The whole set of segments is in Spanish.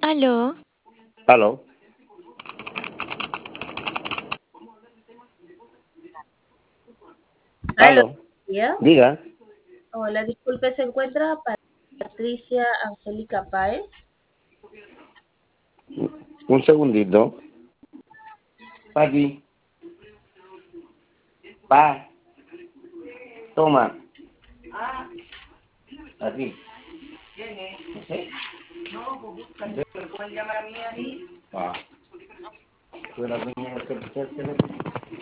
Aló, Aló. Aló, Aló. ¿ya? Diga. Hola, disculpe, ¿se encuentra Patricia Angélica Páez? Un segundito. Papi. Pa. Toma. A ti. No sé. ¿Puedes llamar a mí ahí? Ah. Tú eras dueña del teléfono.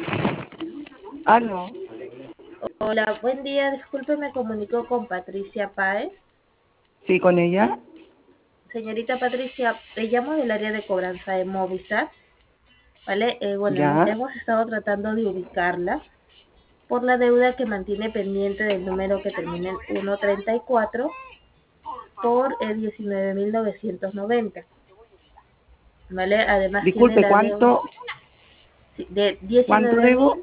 Aló. Hola, buen día, disculpe, me comunico con Patricia Páez. Sí, con ella. Señorita Patricia, le llamo del área de cobranza de Movistar, ¿vale? Bueno, Ya. hemos estado tratando de ubicarla por la deuda que mantiene pendiente del número que termina en 134 por 19.990, ¿vale? Además tiene Disculpe, la deuda ¿cuánto, de cuánto debo?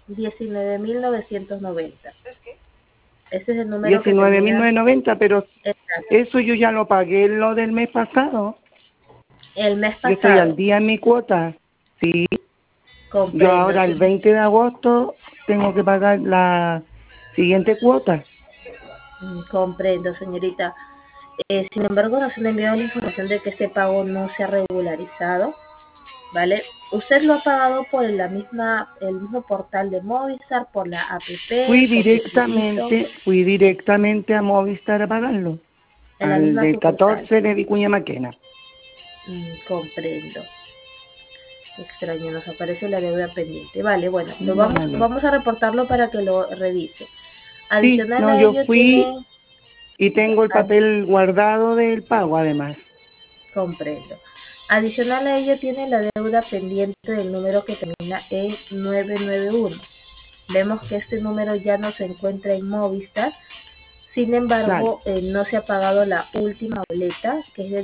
19.990. Ese es el número que termina. 19.990, pero Exacto. eso yo ya lo pagué lo del mes pasado. El mes Yo estoy al pasado. día en mi cuota. Sí. Yo Comprendo. ahora el 20 de agosto tengo que pagar la siguiente cuota. Comprendo, señorita. Sin embargo, nos han enviado la información de que este pago no se ha regularizado, ¿vale? Usted lo ha pagado por el mismo portal de Movistar, por la APP, por su dígito, Fui directamente a Movistar a pagarlo, en la al misma del sucursal. 14 de Vicuña Maquena. Comprendo. Extraño, nos aparece la deuda pendiente. Vale, bueno, lo No, no, no. vamos a reportarlo para que lo revise. Sí, Adicional no, a yo ello fui tiene. y tengo el papel guardado del pago además. Comprendo. Adicional a ello tiene la deuda pendiente del número que termina en 991. Vemos que este número ya no se encuentra en Movistar. Sin Dale. embargo, no se ha pagado la última boleta, que es de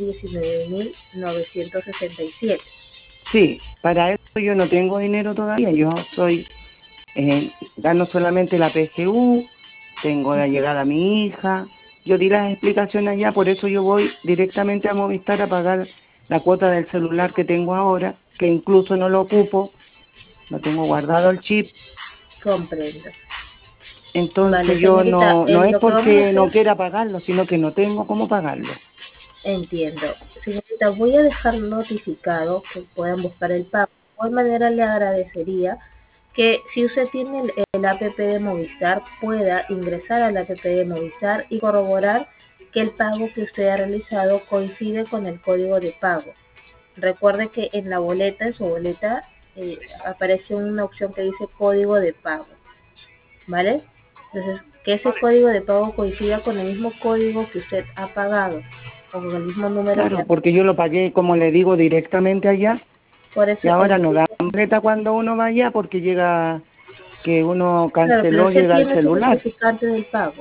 19.967. Sí, para eso yo no tengo dinero todavía. Yo gano solamente la PGU, tengo la llegada a mi hija. Yo di las explicaciones allá, por eso yo voy directamente a Movistar a pagar la cuota del celular que tengo ahora, que incluso no lo ocupo, lo tengo guardado el chip. Comprendo. Entonces Vale, yo señorita, no es lo que vamos a porque no hacer. quiera pagarlo, sino que no tengo cómo pagarlo. Entiendo. Señorita, voy a dejar notificado que puedan buscar el pago. De igual manera le agradecería que si usted tiene el APP de Movistar, pueda ingresar al APP de Movistar y corroborar que el pago que usted ha realizado coincide con el código de pago. Recuerde que en la boleta, en su boleta, aparece una opción que dice código de pago, ¿vale? Entonces, que ese código de pago coincida con el mismo código que usted ha pagado, o con el mismo número que Claro, ha. porque yo lo pagué, como le digo, directamente allá, Por y eso, ahora no da hambreta cuando uno va allá porque llega que uno claro, pero canceló, usted llega al tiene su celular. justificante del pago.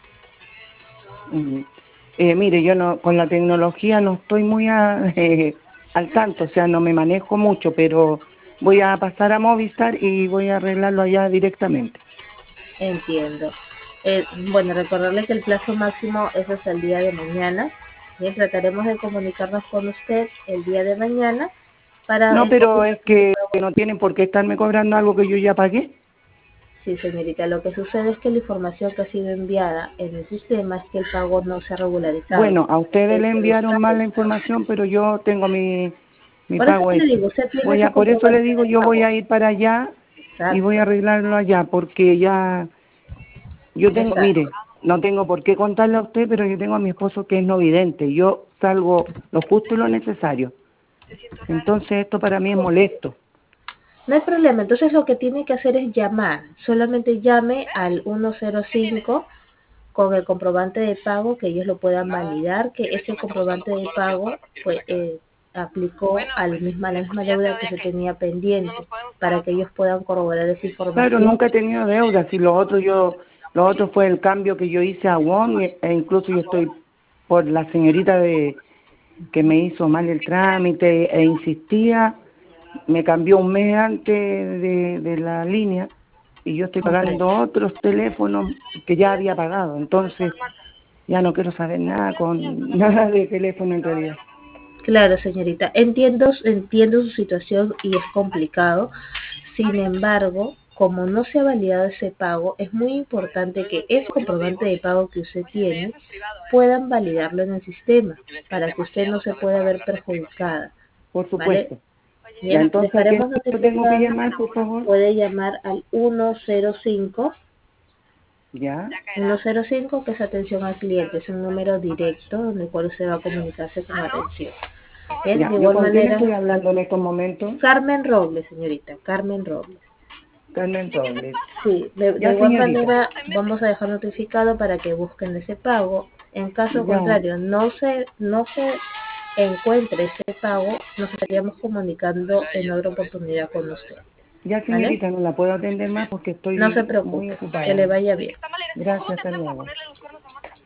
Mm. Mire, yo no, con la tecnología no estoy muy al tanto, o sea, no me manejo mucho, pero voy a pasar a Movistar y voy a arreglarlo allá directamente. Entiendo. Bueno, recordarle que el plazo máximo es hasta el día de mañana. Bien, trataremos de comunicarnos con usted el día de mañana para No, pero confirmar es que se que pueda. no tienen por qué estarme cobrando algo que yo ya pagué. Sí, señorita, lo que sucede es que la información que ha sido enviada en el sistema es que el pago no se ha regularizado. Bueno, a ustedes El le que enviaron busca mal el la pago. información, pero yo tengo mi Por eso pago le hecho. digo, usted tiene su Por eso le comprobante digo, de yo voy pago. a ir para allá y voy Exacto, a arreglarlo allá, porque ya, yo tengo, exacto. mire, no tengo por qué contarle a usted, pero yo tengo a mi esposo que es no vidente. Yo salgo lo justo y lo necesario. Entonces esto para mí es molesto. No hay problema, entonces lo que tiene que hacer es llamar. Solamente llame al 105 con el comprobante de pago, que ellos lo puedan validar, que ese comprobante de pago pues aplicó a la misma deuda que se tenía pendiente, para que ellos puedan corroborar esa Claro, información. nunca he tenido deudas y lo otro fue el cambio que yo hice a WOM e incluso yo estoy por la señorita que me hizo mal el trámite e insistía, me cambió un mes antes de la línea y yo estoy Comprendo. pagando otros teléfonos que ya había pagado, entonces ya no quiero saber nada con nada de teléfono en realidad. Claro, señorita, entiendo su situación y es complicado. Sin embargo, como no se ha validado ese pago, es muy importante que ese comprobante de pago que usted tiene puedan validarlo en el sistema para que usted no se pueda ver perjudicada, Por ¿vale? supuesto. Ya, Bien, entonces, ¿a qué dejaremos número tengo que notificado, llamar, por favor? puede llamar al 105, Ya, 105 que es atención al cliente, es un número directo donde el cual usted va a comunicarse con atención. Bien, ya. de ¿Yo igual con quién manera, estoy hablando en estos momentos? Carmen Robles, señorita, Carmen Robles. Carmen Robles. Sí, de Ya, igual señorita. manera vamos a dejar notificado para que busquen ese pago. En caso Ya, contrario, no se encuentre ese pago, nos estaríamos comunicando en otra oportunidad con usted. ya, ¿Vale? señorita, no la puedo atender más porque No se estoy muy preocupe, que le ocupada. vaya bien. Gracias, hasta luego.